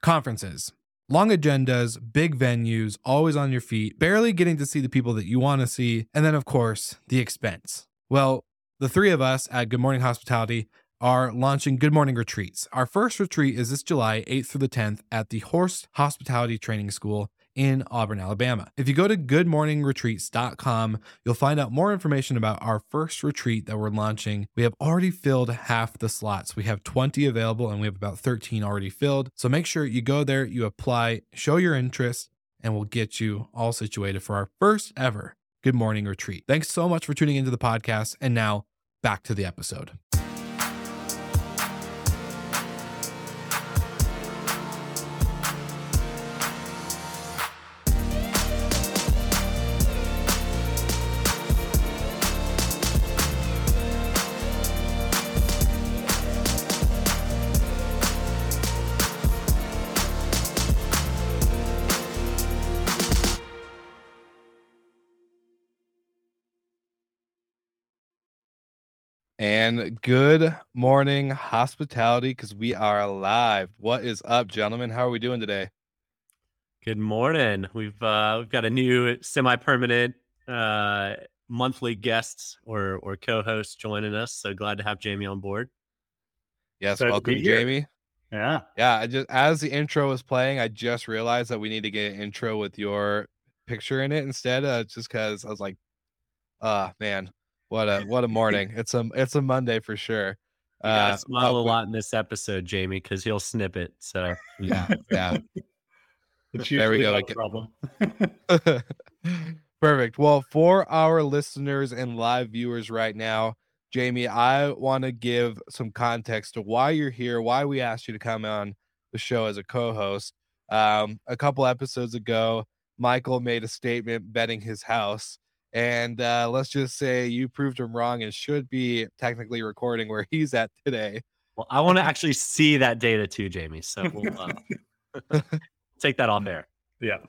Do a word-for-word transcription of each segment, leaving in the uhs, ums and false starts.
Conferences. Long agendas, big venues, always on your feet, barely getting to see the people that you want to see, and then, of course, the expense. Well, the three of us at Good Morning Hospitality are launching Good Morning Retreats. Our first retreat is this July eighth through the tenth at the Horst Hospitality Training School in Auburn, Alabama. If you go to good morning retreats dot com, you'll find out more information about our first retreat that we're launching. We have already filled half the slots. We have twenty available and we have about thirteen already filled. So make sure you go there, you apply, show your interest, and we'll get you all situated for our first ever Good Morning Retreat. Thanks so much for tuning into the podcast. And now back to the episode. And good morning, hospitality, because we are live. What is up, gentlemen? How are we doing today? Good morning. We've uh, we've got a new semi-permanent uh, monthly guest or or co-host joining us. So glad to have Jamie on board. Yes, glad welcome, Jamie. Yeah, yeah. I just as the intro was playing, I just realized that we need to get an intro with your picture in it instead. Uh, just because I was like, "Ah, oh, man." What a what a morning! It's a it's a Monday for sure. You gotta uh, smile a lot in this episode, Jamie, because he'll snip it. So yeah, yeah. There we go. Not a problem. Perfect. Well, for our listeners and live viewers right now, Jamie, I want to give some context to why you're here, why we asked you to come on the show as a co-host. Um, a couple episodes ago, Michael made a statement betting his house. And uh, let's just say you proved him wrong and should be technically recording where he's at today. Well, I want to actually see that data too, Jamie. So we'll uh, take that on there. Yeah.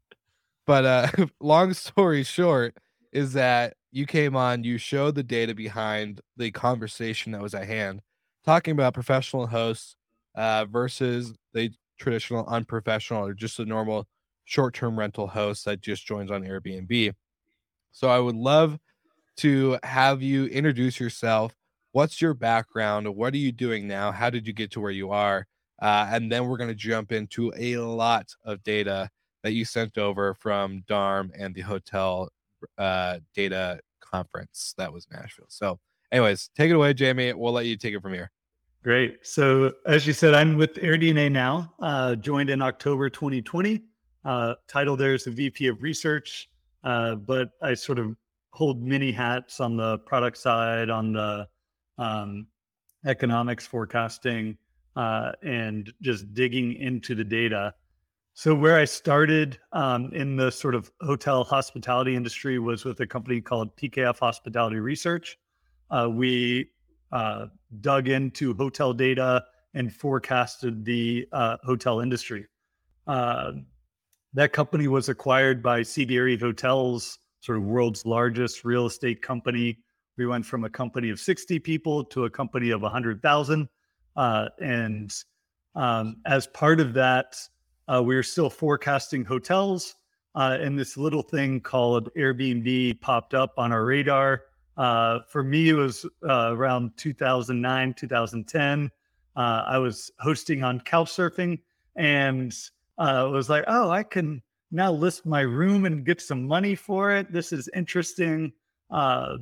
But uh, long story short is that you came on, you showed the data behind the conversation that was at hand, talking about professional hosts uh, versus the traditional unprofessional or just a normal short-term rental host that just joins on Airbnb. So I would love to have you introduce yourself. What's your background? What are you doing now? How did you get to where you are? Uh, and then we're going to jump into a lot of data that you sent over from D A R M and the hotel uh, data conference that was Nashville. So anyways, take it away, Jamie. We'll let you take it from here. Great. So as you said, I'm with AirDNA now, uh, joined in October twenty twenty. Uh, title there is the V P of Research. Uh, but I sort of hold many hats on the product side, on the um, economics forecasting, uh, and just digging into the data. So where I started um, in the sort of hotel hospitality industry was with a company called P K F Hospitality Research. Uh, we uh, dug into hotel data and forecasted the uh, hotel industry. Uh, That company was acquired by C B R E Hotels, sort of world's largest real estate company. We went from a company of sixty people to a company of one hundred thousand. Uh, and um, as part of that, uh, we were still forecasting hotels. Uh, and this little thing called Airbnb popped up on our radar. Uh, for me, it was uh, around two thousand nine, two thousand ten. Uh, I was hosting on Couchsurfing and Uh, was like, oh, I can now list my room and get some money for it. This is interesting. Uh,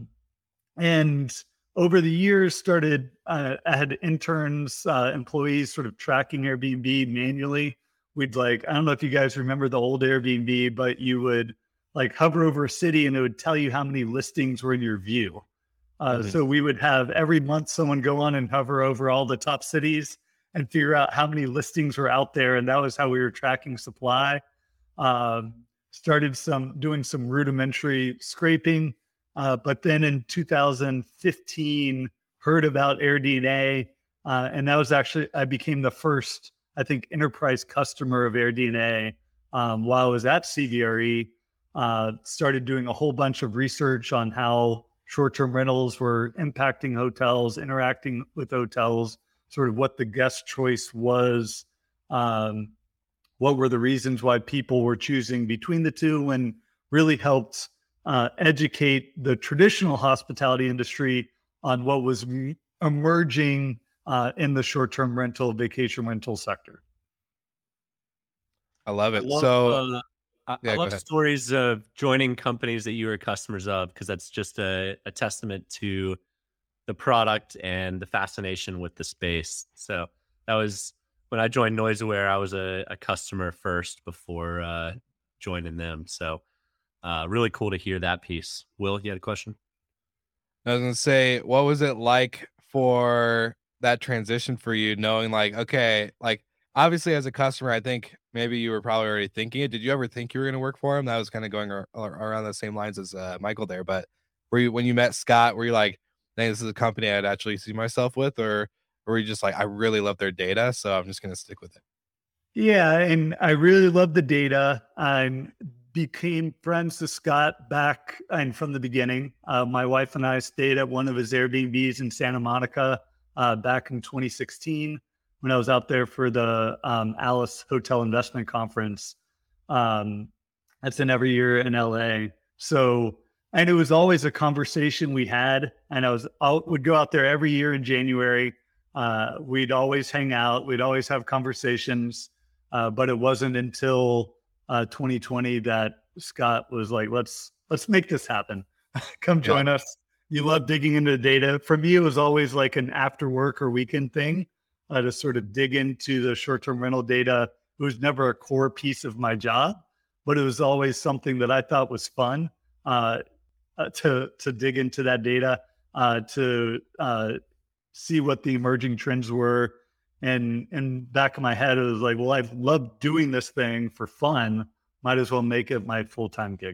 and over the years started, uh, I had interns, uh, employees sort of tracking Airbnb manually. We'd like, I don't know if you guys remember the old Airbnb, but you would like hover over a city and it would tell you how many listings were in your view. Uh, mm-hmm. So we would have every month someone go on and hover over all the top cities and figure out how many listings were out there. And that was how we were tracking supply. Um, started some doing some rudimentary scraping. Uh, but then in two thousand fifteen, heard about AirDNA. Uh, and that was actually, I became the first, I think, enterprise customer of AirDNA um, while I was at C B R E. Uh, started doing a whole bunch of research on how short-term rentals were impacting hotels, interacting with hotels, sort of what the guest choice was. Um, what were the reasons why people were choosing between the two, and really helped uh, educate the traditional hospitality industry on what was m- emerging uh, in the short-term rental, vacation rental sector. I love I it. love, So uh, I, I yeah, go love ahead. stories of joining companies that you were customers of, because that's just a, a testament to the product and the fascination with the space. So that was when I joined NoiseAware, I was a, a customer first before uh, joining them. So uh, really cool to hear that piece. Will, you had a question? I was gonna say, what was it like for that transition for you, knowing like, okay, like obviously as a customer, I think maybe you were probably already thinking it. Did you ever think you were gonna work for him? That was kind of going ar- ar- around the same lines as uh, Michael there. But were you, when you met Scott, were you like, hey, this is a company I'd actually see myself with, or, or were you just like, I really love their data, so I'm just gonna stick with it? Yeah, and I really love the data. I became friends with Scott back and from the beginning. Uh, my wife and I stayed at one of his Airbnbs in Santa Monica uh, back in twenty sixteen when I was out there for the um, Alice Hotel Investment Conference. Um, that's in every year in L A. So, and it was always a conversation we had. And I was out, would go out there every year in January. Uh, we'd always hang out. We'd always have conversations. Uh, but it wasn't until uh, twenty twenty that Scott was like, "Let's let's make this happen. Come join Yeah. us. You love digging into the data." For me, it was always like an after work or weekend thing uh, to sort of dig into the short term rental data. It was never a core piece of my job, but it was always something that I thought was fun uh, uh, to to dig into that data, uh, to uh, see what the emerging trends were. And in back of my head, it was like, well, I've loved doing this thing for fun. Might as well make it my full-time gig.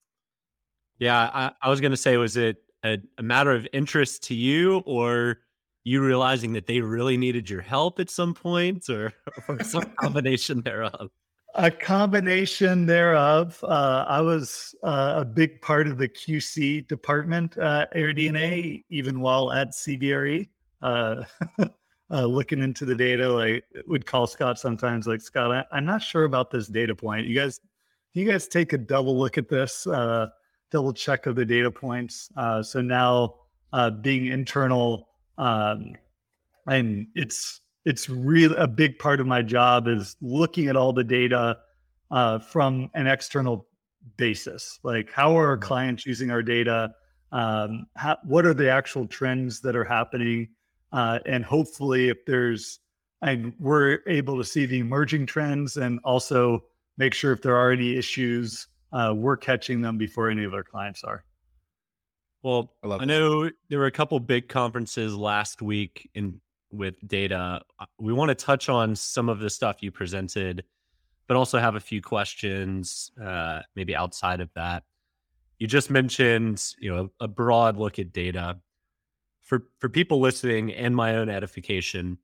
Yeah, I, I was going to say, was it a, a matter of interest to you, or you realizing that they really needed your help at some point, or, or some combination thereof? A combination thereof. Uh, I was uh, a big part of the Q C department at AirDNA, even while at C B R E. Uh, uh, looking into the data, like would call Scott sometimes, like, Scott, I, I'm not sure about this data point. You guys, you guys take a double look at this, uh, double check of the data points. Uh, so now uh, being internal, um, and it's it's really a big part of my job is looking at all the data uh, from an external basis. Like, how are our clients using our data? Um, how, what are the actual trends that are happening? Uh, and hopefully, if there's, and we're able to see the emerging trends, and also make sure if there are any issues, uh, we're catching them before any of our clients are. Well, I love I it. know there were a couple big conferences last week in with data. Uh, We want to touch on some of the stuff you presented, but also have a few questions, uh, maybe outside of that. You just mentioned, you know, a broad look at data. For for people listening and my own edification,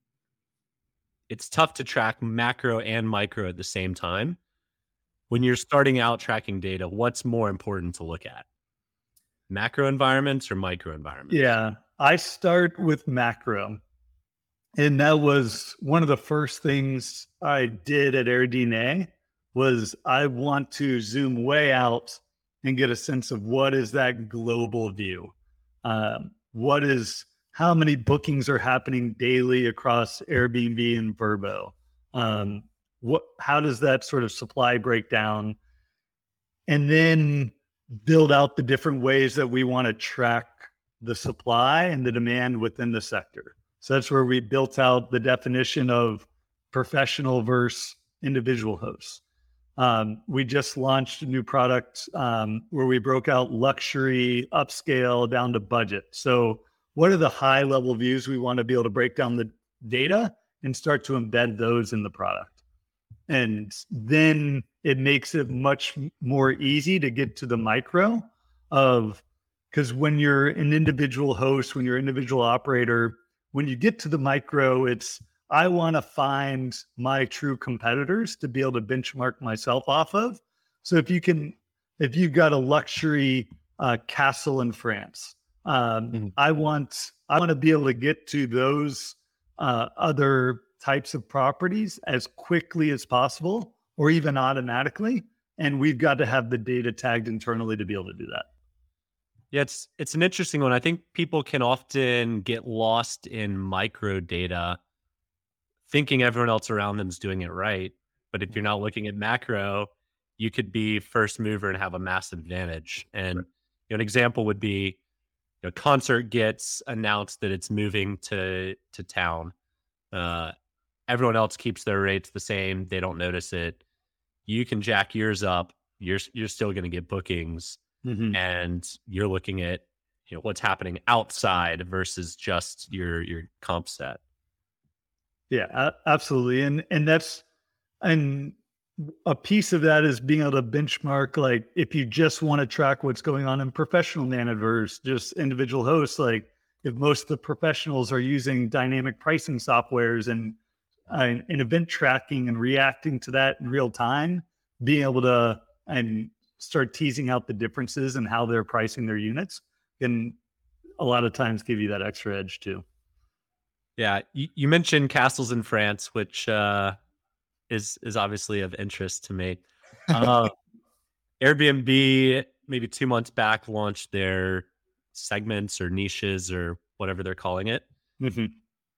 it's tough to track macro and micro at the same time. When you're starting out tracking data, what's more important to look at? Macro environments or micro environments? Yeah, I start with macro. And that was one of the first things I did at AirDNA was I want to zoom way out and get a sense of what is that global view. Um, what is how many bookings are happening daily across Airbnb and Vrbo? Um, what how does that sort of supply break down? And then build out the different ways that we want to track the supply and the demand within the sector. So that's where we built out the definition of professional versus individual hosts. Um, we just launched a new product um, where we broke out luxury, upscale down to budget. So what are the high level views we want to be able to break down the data and start to embed those in the product? And then it makes it much more easy to get to the micro of, because when you're an individual host, when you're an individual operator, when you get to the micro, it's, I want to find my true competitors to be able to benchmark myself off of. So if you can, if you've got a luxury uh, castle in France, um, Mhm. I want, I want to be able to get to those uh, other types of properties as quickly as possible or even automatically. And we've got to have the data tagged internally to be able to do that. Yeah, it's it's an interesting one. I think people can often get lost in micro data, thinking everyone else around them is doing it right. But if you're not looking at macro, you could be first mover and have a massive advantage. And you know, an example would be, you know, concert gets announced that it's moving to to town. Uh, everyone else keeps their rates the same. They don't notice it. You can jack yours up. You're you're still going to get bookings. Mm-hmm. And you're looking at, you know, what's happening outside versus just your your comp set. Yeah, a- absolutely. And and that's and a piece of that is being able to benchmark, like if you just want to track what's going on in professional Naniverse, just individual hosts, like if most of the professionals are using dynamic pricing softwares and uh, and event tracking and reacting to that in real time, being able to and start teasing out the differences and how they're pricing their units can a lot of times give you that extra edge too. Yeah. You, you mentioned castles in France, which uh, is, is obviously of interest to me. Uh, Airbnb, maybe two months back, launched their segments or niches or whatever they're calling it. Mm-hmm.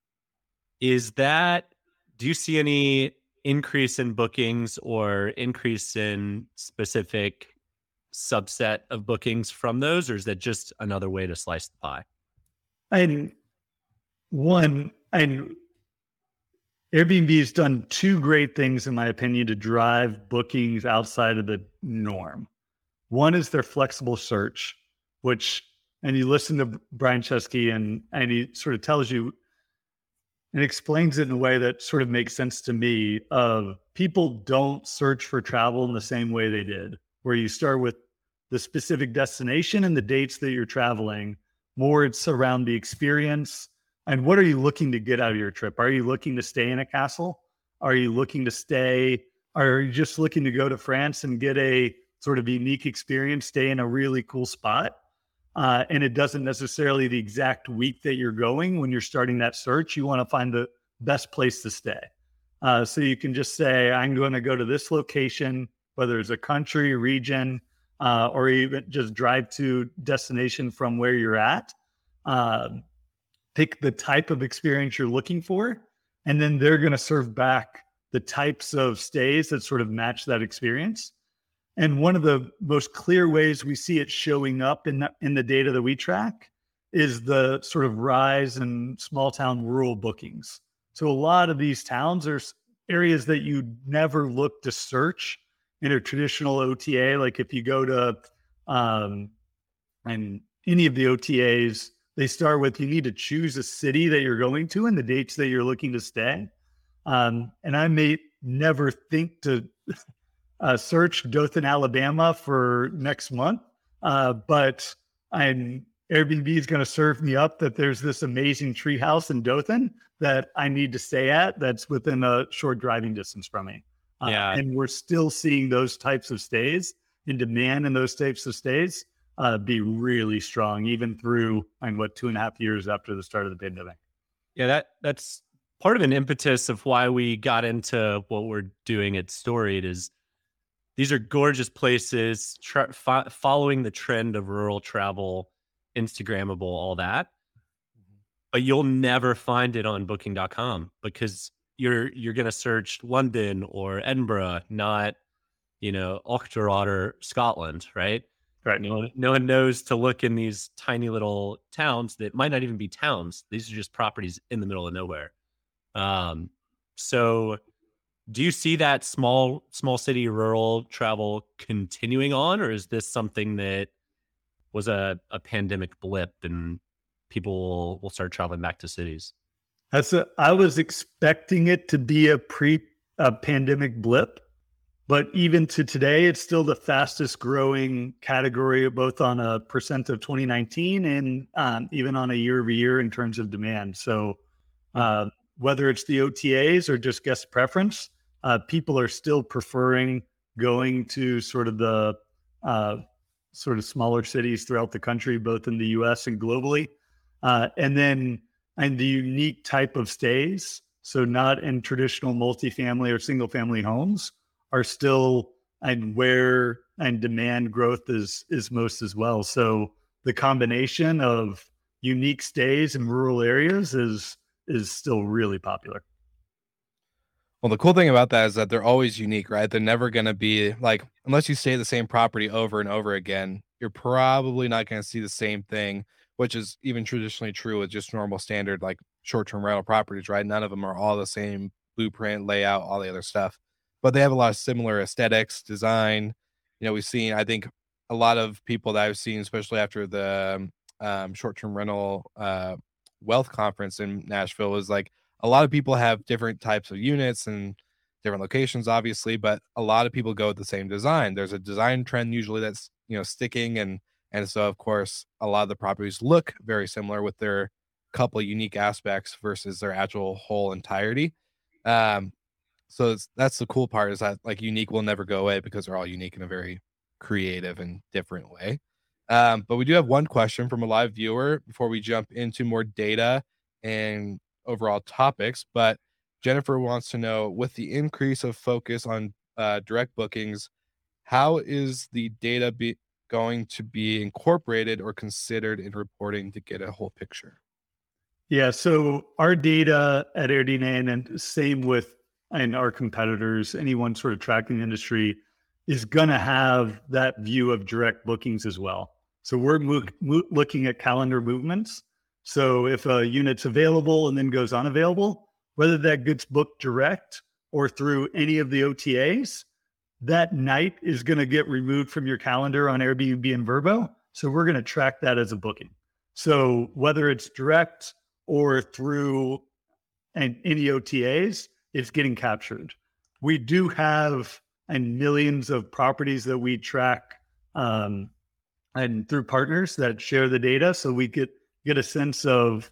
Is that, do you see any increase in bookings or increase in specific subset of bookings from those, or is that just another way to slice the pie? And one, and Airbnb has done two great things, in my opinion, to drive bookings outside of the norm. One is their flexible search, which, and you listen to Brian Chesky and, and he sort of tells you and explains it in a way that sort of makes sense to me of people don't search for travel in the same way they did, where you start with the specific destination and the dates that you're traveling. More it's around the experience and what are you looking to get out of your trip? Are you looking to stay in a castle? Are you looking to stay? Are you just looking to go to France and get a sort of unique experience, stay in a really cool spot? Uh, and it doesn't necessarily the exact week that you're going when you're starting that search. You want to find the best place to stay. Uh, so you can just say, I'm going to go to this location, whether it's a country, region, uh, or even just drive to destination from where you're at. Uh, pick the type of experience you're looking for, and then they're going to serve back the types of stays that sort of match that experience. And one of the most clear ways we see it showing up in the, in the data that we track is the sort of rise in small town rural bookings. So a lot of these towns are areas that you never look to search in a traditional O T A. Like if you go to um, and any of the O T As, they start with you need to choose a city that you're going to and the dates that you're looking to stay. Um, and I may never think to uh, search Dothan, Alabama for next month, uh, but I'm Airbnb is going to serve me up that there's this amazing tree house in Dothan that I need to stay at that's within a short driving distance from me. Uh, yeah. And we're still seeing those types of stays and demand in those types of stays uh, be really strong, even through, and what, two and a half years after the start of the pandemic. Yeah, that that's part of an impetus of why we got into what we're doing at Storied is these are gorgeous places, tra- fo- following the trend of rural travel, Instagrammable, all that. But you'll never find it on booking dot com because you're you're going to search London or Edinburgh, not, you know, Ochterwater, Scotland, right? Right. No one, no one knows to look in these tiny little towns that might not even be towns. These are just properties in the middle of nowhere. Um, so do you see that small, small city rural travel continuing on, or is this something that was a, a pandemic blip and people will, will start traveling back to cities? That's a, I was expecting it to be a pre a pandemic blip, but even to today, it's still the fastest growing category, both on a percent of twenty nineteen and um, even on a year over year in terms of demand. So uh, whether it's the O T As or just guest preference, uh, people are still preferring going to sort of the uh, sort of smaller cities throughout the country, both in the U S and globally. Uh, and then, and the unique type of stays so not in traditional multifamily or single family homes, are still and where and demand growth is is most as well. So the combination of unique stays in rural areas is is still really popular. Well, the cool thing about that is that they're always unique, right? They're never going to be like, unless you stay at the same property over and over again, you're probably not going to see the same thing, which is even traditionally true with just normal standard, like short term rental properties, right? None of them are all the same blueprint, layout, all the other stuff, but they have a lot of similar aesthetics, design. You know, we've seen, I think, a lot of people that I've seen, especially after the um, short term rental uh, wealth conference in Nashville, was like, a lot of people have different types of units and different locations, obviously, but a lot of people go with the same design. There's a design trend usually that's, you know, sticking. And, and so of course, a lot of the properties look very similar with their couple of unique aspects versus their actual whole entirety. Um, so it's, that's the cool part, is that like unique will never go away because they're all unique in a very creative and different way. Um, but we do have one question from a live viewer before we jump into more data and overall topics. But Jennifer wants to know, with the increase of focus on uh, direct bookings, how is the data be going to be incorporated or considered in reporting to get a whole picture? Yeah, so our data at AirDNA, and same with and our competitors, anyone sort of tracking the industry, is going to have that view of direct bookings as well. So we're mo- mo- looking at calendar movements. So if a unit's available and then goes unavailable, whether that gets booked direct or through any of the O T As, that night is going to get removed from your calendar on Airbnb and Vrbo. So we're going to track that as a booking. So whether it's direct or through and any O T As, it's getting captured. We do have and millions of properties that we track um, and through partners that share the data, so we get get a sense of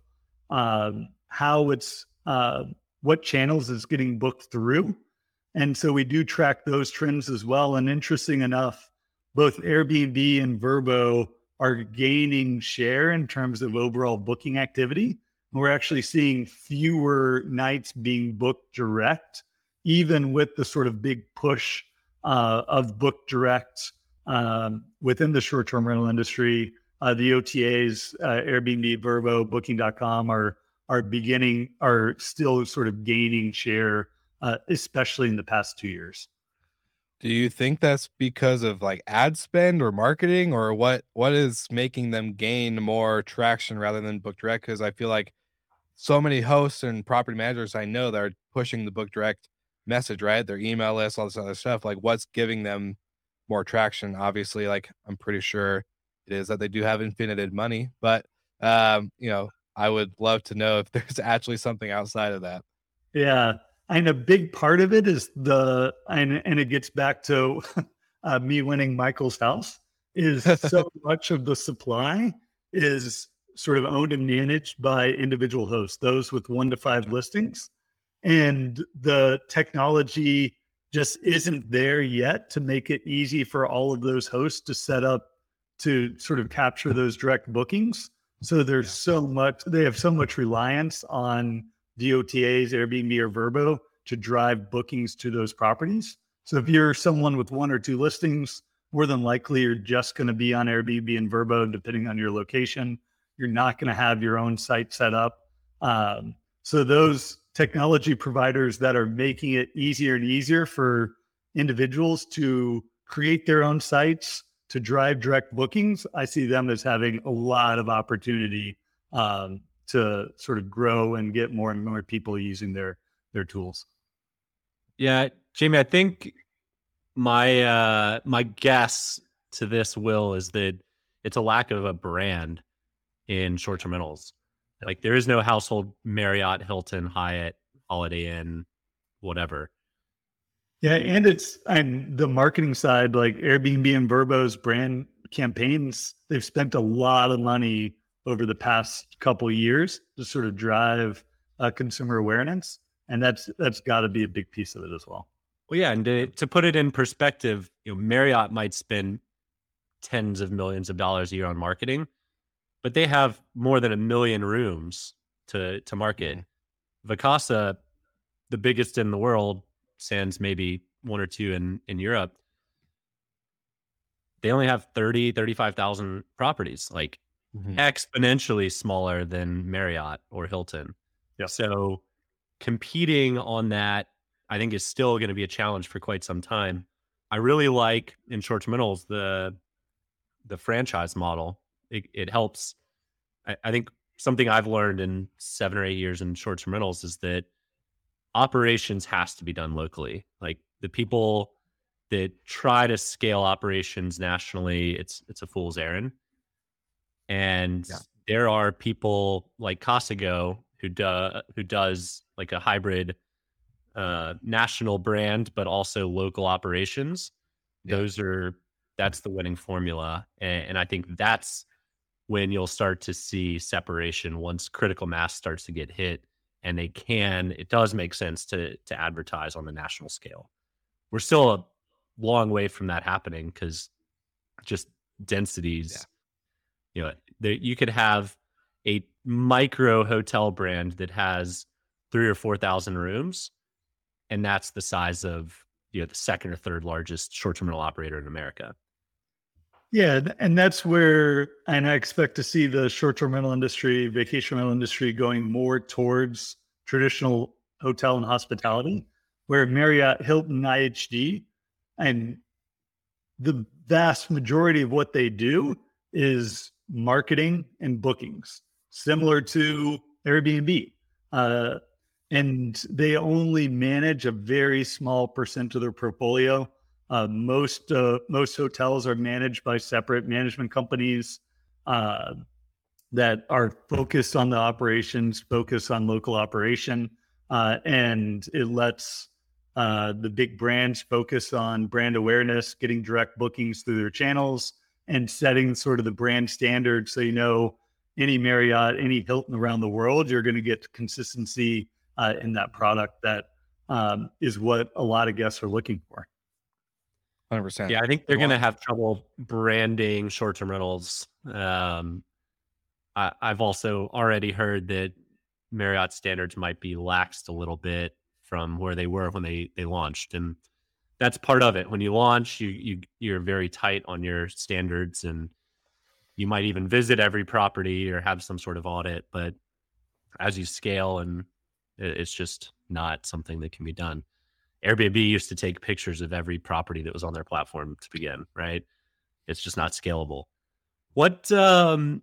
um, how it's uh, what channels it's getting booked through. And so we do track those trends as well. And interesting enough, both Airbnb and Vrbo are gaining share in terms of overall booking activity. We're actually seeing fewer nights being booked direct, even with the sort of big push uh, of book direct um, within the short-term rental industry. Uh, the O T As, uh, Airbnb, Vrbo, Booking dot com are are beginning, are still sort of gaining share, uh, especially in the past two years. Do you think that's because of like ad spend or marketing, or what? What is making them gain more traction rather than book direct? Because I feel like so many hosts and property managers I know that are pushing the book direct message, right? Their email list, all this other stuff. Like, what's giving them more traction? Obviously, like I'm pretty sure it is that they do have infinited money, but um, you know, I would love to know if there's actually something outside of that. Yeah. And a big part of it is the, and, and it gets back to uh, me winning Michael's house, is so much of the supply is sort of owned and managed by individual hosts, those with one to five listings. And the technology just isn't there yet to make it easy for all of those hosts to set up to sort of capture those direct bookings. So there's so much, they have so much reliance on the O T As, Airbnb or Vrbo, to drive bookings to those properties. So if you're someone with one or two listings, more than likely you're just going to be on Airbnb and Vrbo, depending on your location. You're not going to have your own site set up. Um, so those technology providers that are making it easier and easier for individuals to create their own sites, to drive direct bookings, I see them as having a lot of opportunity um, to sort of grow and get more and more people using their their tools. Yeah, Jamie, I think my uh, my guess to this, Will, is that it's a lack of a brand in short-term rentals. Like there is no household Marriott, Hilton, Hyatt, Holiday Inn, whatever. Yeah, and it's and the marketing side, like Airbnb and Vrbo's brand campaigns, they've spent a lot of money over the past couple of years to sort of drive uh, consumer awareness, and that's that's got to be a big piece of it as well. Well, yeah, and to, to put it in perspective, you know, Marriott might spend tens of millions of dollars a year on marketing, but they have more than a million rooms to to market. Mm-hmm. Vacasa the biggest in the world, sans maybe one or two in, in Europe, they only have thirty, thirty-five thousand properties, like Mhm. exponentially smaller than Marriott or Hilton. Yeah. So competing on that, I think, is still going to be a challenge for quite some time. I really like in short-term rentals the the franchise model. It, it helps. I, I think something I've learned in seven or eight years in short-term rentals is that operations has to be done locally. Like the people that try to scale operations nationally, it's it's a fool's errand. And Yeah. there are people like Casago who do, who does like a hybrid uh, national brand, but also local operations. Yeah. Those are that's the winning formula, and, and I think that's when you'll start to see separation once critical mass starts to get hit, and they can. It does make sense to to advertise on the national scale. We're still a long way from that happening because just densities. Yeah. You know, there, you could have a micro hotel brand that has three or four thousand rooms, and that's the size of, you know, the second or third largest short-term rental operator in America. Yeah, th- and that's where, and I expect to see the short-term rental industry, vacation rental industry going more towards traditional hotel and hospitality, where Marriott, Hilton, I H G, and the vast majority of what they do is marketing and bookings, similar to Airbnb. Uh, and they only manage a very small percent of their portfolio. Uh, most uh, most hotels are managed by separate management companies uh, that are focused on the operations, focused on local operation, uh, and it lets uh, the big brands focus on brand awareness, getting direct bookings through their channels, and setting sort of the brand standard. So, you know, any Marriott, any Hilton around the world, you're going to get consistency uh, in that product. That um, is what a lot of guests are looking for. one hundred percent. Yeah, I think they're Well, going to have trouble branding short-term rentals. Um, I, I've also already heard that Marriott standards might be laxed a little bit from where they were when they they launched, and that's part of it. When you launch, you you you're very tight on your standards, and you might even visit every property or have some sort of audit. But as you scale, and it, it's just not something that can be done. Airbnb used to take pictures of every property that was on their platform to begin, right? It's just not scalable. What um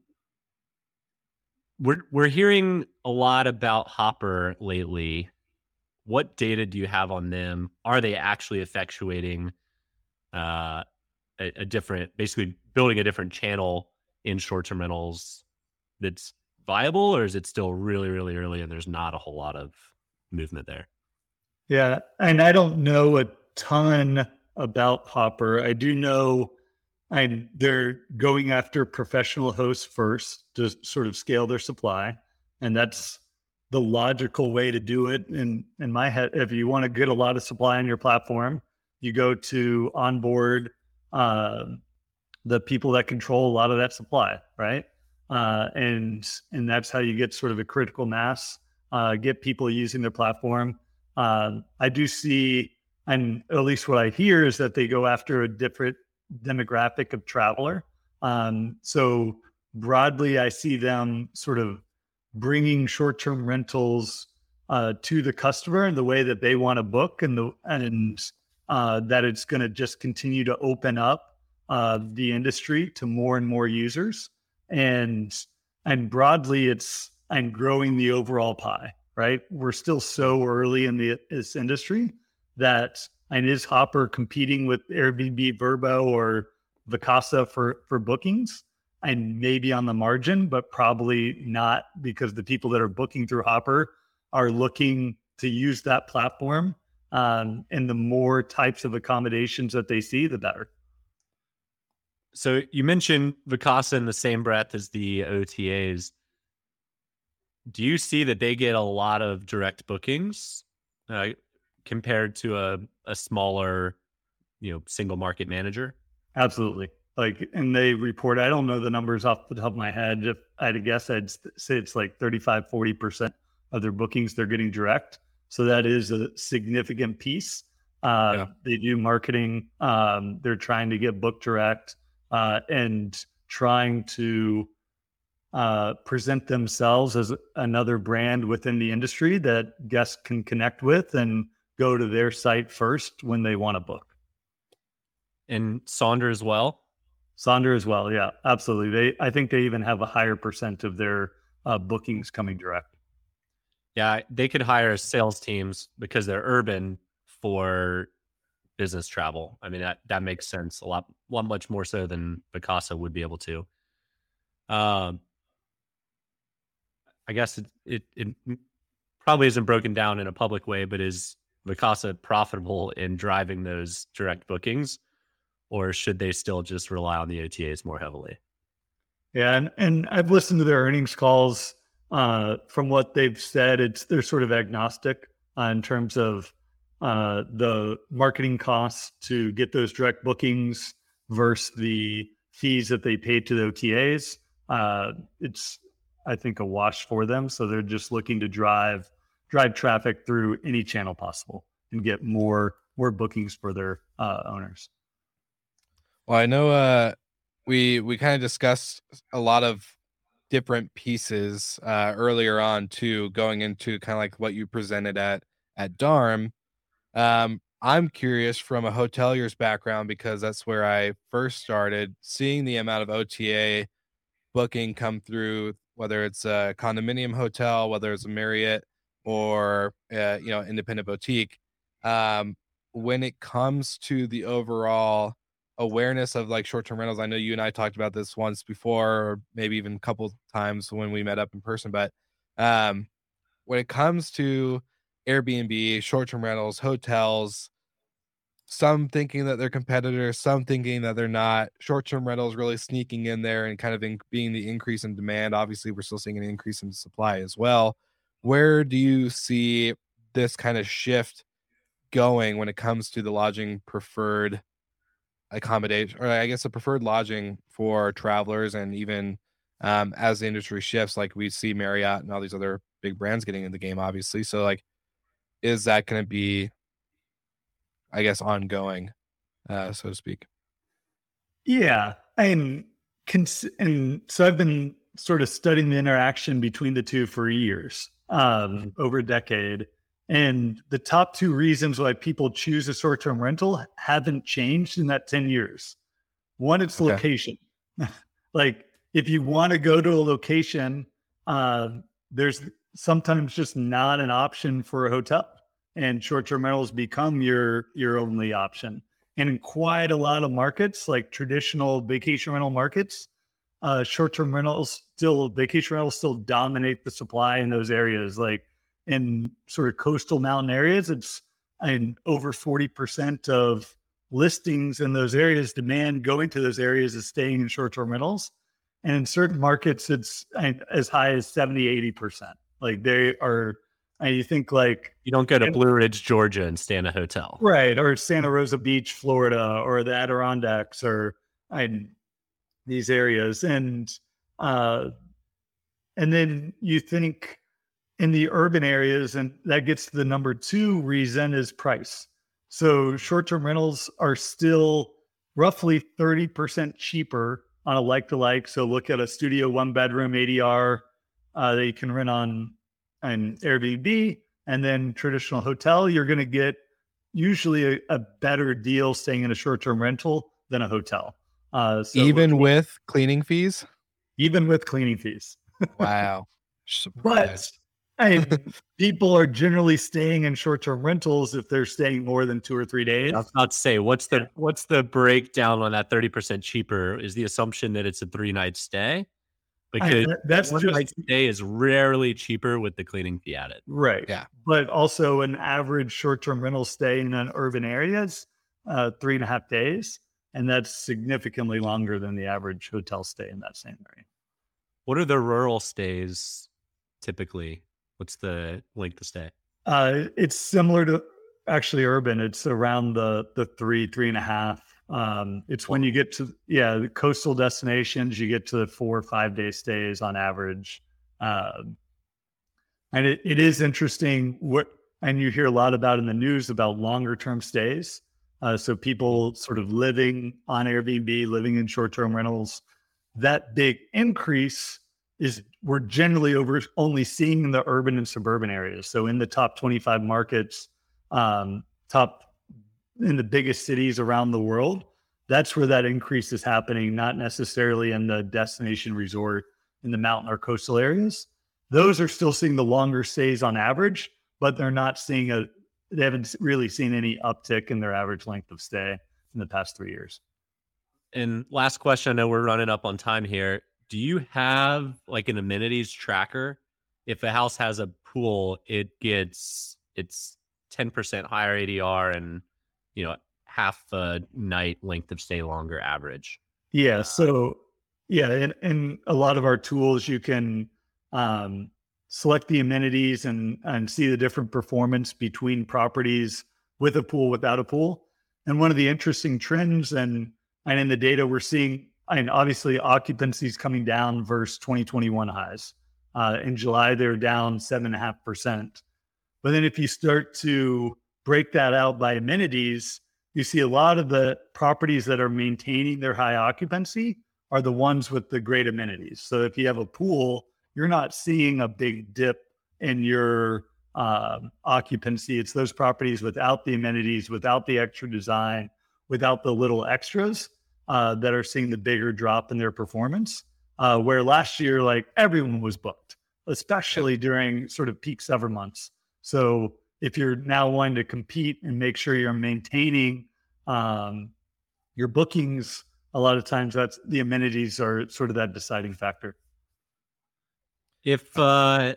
we're we're hearing a lot about Hopper lately. What data do you have on them? Are they actually effectuating uh, a, a different, basically building a different channel in short-term rentals that's viable, or is it still really, really early and there's not a whole lot of movement there? Yeah, and I don't know a ton about Hopper. I do know and they're going after professional hosts first to sort of scale their supply, and that's the logical way to do it. In in my head, if you want to get a lot of supply on your platform, you go to onboard uh, the people that control a lot of that supply, right? Uh, and and that's how you get sort of a critical mass, uh, get people using their platform. Um, I do see, and at least what I hear is that they go after a different demographic of traveler. Um, so broadly, I see them sort of bringing short-term rentals uh, to the customer in the way that they want to book, and the and uh, that it's going to just continue to open up uh, the industry to more and more users, and and broadly, it's and growing the overall pie. Right, we're still so early in the this industry that. And is Hopper competing with Airbnb, Vrbo, or Vacasa for, for bookings? And maybe on the margin, but probably not, because the people that are booking through Hopper are looking to use that platform. Um, and the more types of accommodations that they see, the better. So you mentioned Vacasa in the same breath as the O T As. Do you see that they get a lot of direct bookings? Uh, compared to a, a smaller, you know, single market manager? Absolutely. Like, and they report, I don't know the numbers off the top of my head. If I had to guess, I'd say it's like thirty-five, forty percent of their bookings they're getting direct. So that is a significant piece. Uh, Yeah. They do marketing. Um, they're trying to get book direct uh, and trying to uh, present themselves as another brand within the industry that guests can connect with and go to their site first when they want to book. And Sonder as well? Sonder as well. Yeah, absolutely. They, I think they even have a higher percent of their uh, bookings coming direct. Yeah, they could hire sales teams because they're urban for business travel. I mean, that, that makes sense a lot, lot much more so than Vacasa would be able to. Um, I guess it, it, it probably isn't broken down in a public way, but is Vacasa profitable in driving those direct bookings, or should they still just rely on the O T As more heavily? Yeah, and, and I've listened to their earnings calls. Uh, from what they've said, it's they're sort of agnostic uh, in terms of uh, the marketing costs to get those direct bookings versus the fees that they pay to the O T As. Uh, it's, I think, a wash for them. So they're just looking to drive drive traffic through any channel possible and get more more bookings for their uh, owners. Well, I know uh, we we kind of discussed a lot of different pieces uh, earlier on too, going into kind of like what you presented at at D A R M. Um, I'm curious from a hotelier's background, because that's where I first started seeing the amount of O T A booking come through, whether it's a condominium hotel, whether it's a Marriott or uh, you know, independent boutique. Um, when it comes to the overall awareness of like short-term rentals, I know you and I talked about this once before, or maybe even a couple times when we met up in person, but um, when it comes to Airbnb, short-term rentals, hotels, some thinking that they're competitors, some thinking that they're not. Short-term rentals really sneaking in there and kind of in, being the increase in demand. Obviously, we're still seeing an increase in supply as well. Where do you see this kind of shift going when it comes to the lodging preferred accommodation, or I guess a preferred lodging for travelers, and even um, as the industry shifts, like we see Marriott and all these other big brands getting in the game, obviously. So, like, is that going to be, I guess, ongoing, uh, so to speak? Yeah, and cons- and so I've been sort of studying the interaction between the two for years, um, over a decade, and the top two reasons why people choose a short-term rental haven't changed in that ten years. One, it's Okay. location. Like, if you want to go to a location, uh, there's sometimes just not an option for a hotel, and short-term rentals become your your only option. And in quite a lot of markets, like traditional vacation rental markets, uh, short-term rentals still, vacation rentals still dominate the supply in those areas. Like in sort of coastal mountain areas, it's and over forty percent of listings in those areas, demand going to those areas is staying in short-term rentals. And in certain markets, it's as high as seventy, eighty percent. Like they are, and you think like, You don't go to Blue Ridge, Georgia and stay in a hotel. right, or Santa Rosa Beach, Florida, or the Adirondacks, or I, these areas. And uh, and then you think in the urban areas, and that gets to the number two reason is price. So short-term rentals are still roughly thirty percent cheaper on a like-to-like. So look at a studio one bedroom A D R uh, that you can rent on an Airbnb, and then traditional hotel, you're going to get usually a, a better deal staying in a short-term rental than a hotel. Uh, so Even looking- with cleaning fees? even with cleaning fees. Wow. But I mean, people are generally staying in short-term rentals if they're staying more than two or three days. I was about to say, what's the what's the breakdown on that thirty percent cheaper? Is the assumption that it's a three night stay? I- Because that- that's one just night stay is rarely cheaper with the cleaning fee added. right. Yeah. But also an average short-term rental stay in an urban area is uh, three and a half days. And that's significantly longer than the average hotel stay in that same area. What are the rural stays typically? What's the length of stay? Uh, it's similar to actually urban. It's around the the three, three and a half. Um, it's when you get to yeah the coastal destinations, you get to the four or five day stays on average. Um, and it, it is interesting what and you hear a lot about in the news about longer term stays. Uh, so people sort of living on Airbnb, living in short-term rentals, that big increase is we're generally over only seeing in the urban and suburban areas. So in the top twenty-five markets, um, top in the biggest cities around the world, that's where that increase is happening, not necessarily in the destination resort in the mountain or coastal areas. Those are still seeing the longer stays on average, but they're not seeing a, they haven't really seen any uptick in their average length of stay in the past three years. And last question, I know we're running up on time here. Do you have like an amenities tracker? If a house has a pool, it gets it's ten percent higher A D R and, you know, half a night length of stay longer average. Yeah. So yeah, in, in a lot of our tools, you can um, select the amenities and and see the different performance between properties with a pool, without a pool. And one of the interesting trends and and in the data we're seeing, I mean, obviously occupancy is coming down versus twenty twenty-one highs. Uh, in July, they're down seven and a half percent. But then if you start to break that out by amenities, you see a lot of the properties that are maintaining their high occupancy are the ones with the great amenities. So if you have a pool, you're not seeing a big dip in your uh, occupancy. It's those properties without the amenities, without the extra design, without the little extras uh, that are seeing the bigger drop in their performance. Uh, where last year, like everyone was booked, especially during sort of peak summer months. So if you're now wanting to compete and make sure you're maintaining um, your bookings, a lot of times that's the amenities are sort of that deciding factor. If uh,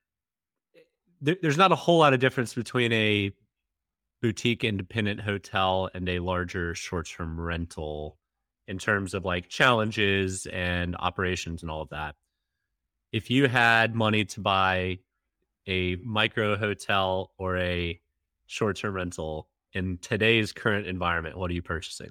th- there's not a whole lot of difference between a boutique independent hotel and a larger short-term rental in terms of like challenges and operations and all of that. If you had money to buy a micro hotel or a short-term rental in today's current environment, what are you purchasing?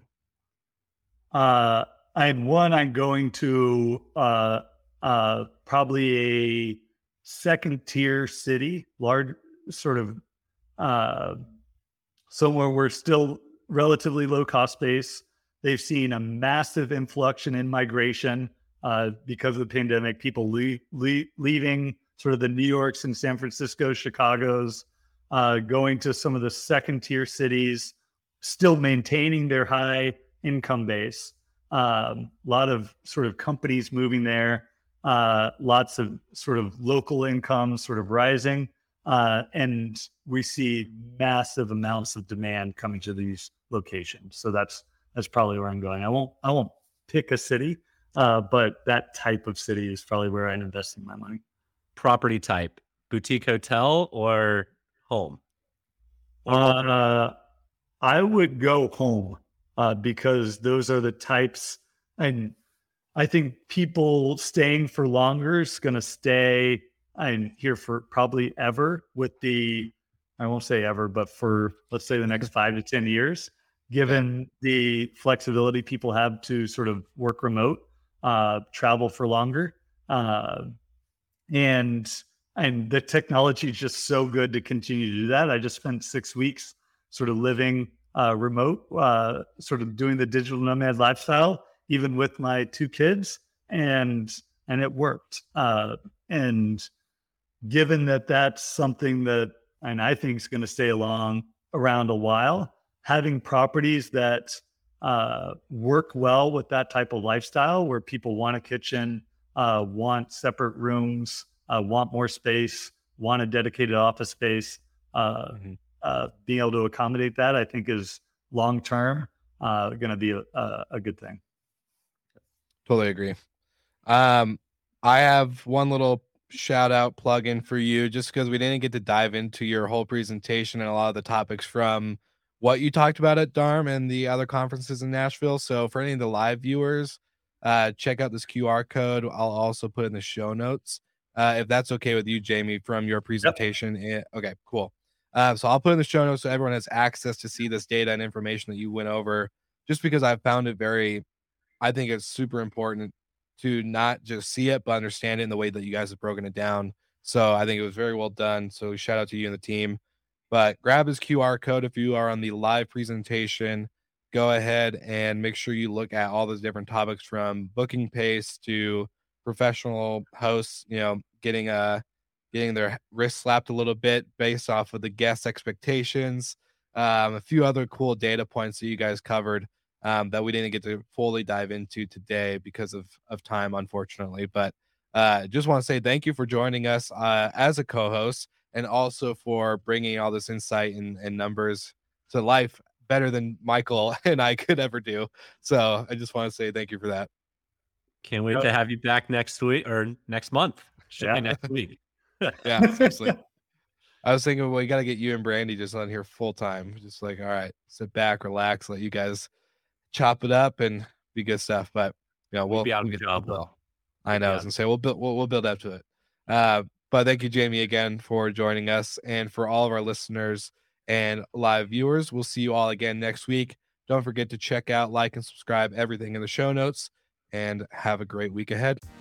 Uh, I'm one, I'm going to uh, uh, probably a second tier city, large sort of uh, somewhere we're still relatively low cost base. They've seen a massive influx in migration uh, because of the pandemic, people leave, leave, leaving sort of the New Yorks and San Francisco, Chicago's, uh, going to some of the second tier cities, still maintaining their high income base. A um, lot of sort of companies moving there, uh, lots of sort of local incomes sort of rising. Uh, and we see massive amounts of demand coming to these locations. So that's that's probably where I'm going. I won't I won't pick a city, uh, but that type of city is probably where I'm investing my money. Property type, boutique hotel or home? Uh, I would go home uh, because those are the types, and I think people staying for longer is going to stay and here for probably ever with the, I won't say ever, but for let's say the next five to ten years, given the flexibility people have to sort of work remote, uh, travel for longer. Uh, and and the technology is just so good to continue to do that. I just spent six weeks sort of living uh, remote, uh, sort of doing the digital nomad lifestyle, even with my two kids, and and it worked. Uh, and given that that's something that, and I think is going to stay along around a while, having properties that uh, work well with that type of lifestyle, where people want a kitchen, uh, want separate rooms, uh, want more space, want a dedicated office space, uh, mm-hmm. uh, being able to accommodate that, I think is long term uh, going to be a, a, a good thing. Totally agree. Um, I have one little shout out plug in for you, just because we didn't get to dive into your whole presentation and a lot of the topics from what you talked about at D A R M and the other conferences in Nashville. So for any of the live viewers, uh, check out this Q R code. I'll also put in the show notes. Uh, if that's okay with you, Jamie, from your presentation. Yep. Okay, cool. Uh, so I'll put in the show notes so everyone has access to see this data and information that you went over, just because I've found it very, I think it's super important to not just see it, but understand it in the way that you guys have broken it down. So I think it was very well done. So shout out to you and the team. But grab his Q R code if you are on the live presentation. Go ahead and make sure you look at all those different topics, from booking pace to professional hosts, you know, getting a getting their wrist slapped a little bit based off of the guest expectations. Um, a few other cool data points that you guys covered um, that we didn't get to fully dive into today because of, of time, unfortunately. But uh, just want to say thank you for joining us uh, as a co-host, and also for bringing all this insight and, and numbers to life better than Michael and I could ever do. So I just want to say thank you for that. Can't wait to have you back next week or next month. Should Yeah. be next week. Yeah, seriously. I was thinking, well, we got to get you and Brandy just on here full time. Just like, all right, sit back, relax, let you guys chop it up and be good stuff. But you know, we'll, We'll be out we'll of get job, we'll, though. I know. I was gonna say we'll build we'll, we'll build up to it. Uh, but thank you, Jamie, again for joining us, and for all of our listeners and live viewers. We'll see you all again next week. Don't forget to check out, like, and subscribe everything in the show notes, and have a great week ahead.